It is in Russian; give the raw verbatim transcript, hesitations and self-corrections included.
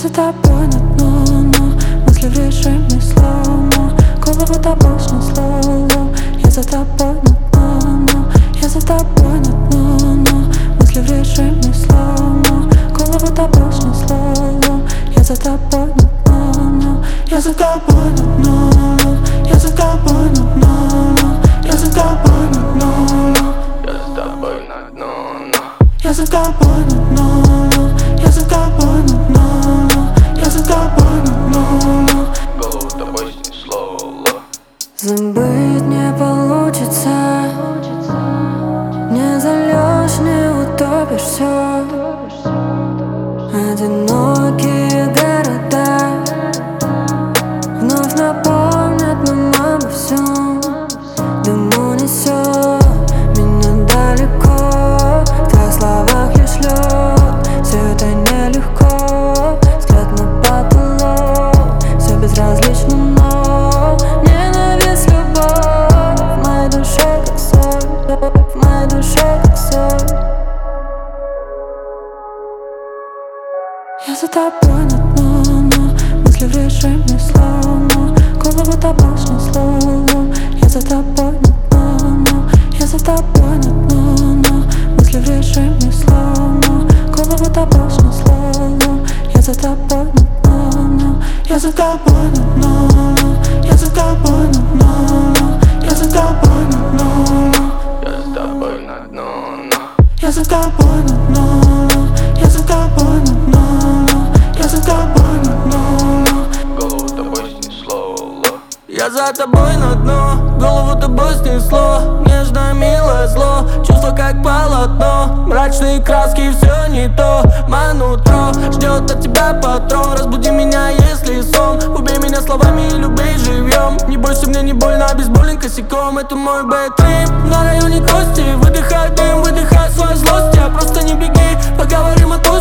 за тобой на дно, но мысли в режиме слоумо. Голову тобой снесло. Я за тобой на дно, но я за тобой на дно, но мысли в режиме слоумо. Голову тобой снесло. Я за тобой на дно, но я за тобой на дно, я за тобой на дно, я за тобой на дно, я за тобой на дно, я за тобой на дно, я за тобой на дно, я за тобой на дно. Голову тобой снесло. Забыть не получится, не зальешь, не утопишь все. Одинокие города вновь напомнят нам обо всем. Дым унесет меня далеко, в твоих словах лишь лед. Все это нелегко, взгляд на потолок, все безразлично, но ненависть, любовь в моей душе как соль, в моей душе как соль. Я за тобой на дно, но мысли в режиме слоумо. Голову тобой снесло. Я за тобой на дно, но я за тобой на дно, но мысли в режиме слоумо. Голову тобой снесло. Я за тобой на дно, но я за тобой на дно, я за тобой на дно, я за тобой на дно, Я за тобой на дно, я за тобой на дно, я за тобой на дно, я за тобой на дно. голову тобой снесло. Я за тобой на дно, голову тобой снесло. Нежное, милое зло, чувство как полотно. Мрачные краски, все не то. Мое нутро ждет от тебя патрон. Разбуди меня, если сон. Убей меня словами, любви живьем. Не бойся, мне не больно, бейсбольным косяком. Это мой бэк-трип на районе Кости. Выдыхай дым, выдыхай свою злость. Я просто не беги, поговорим о том.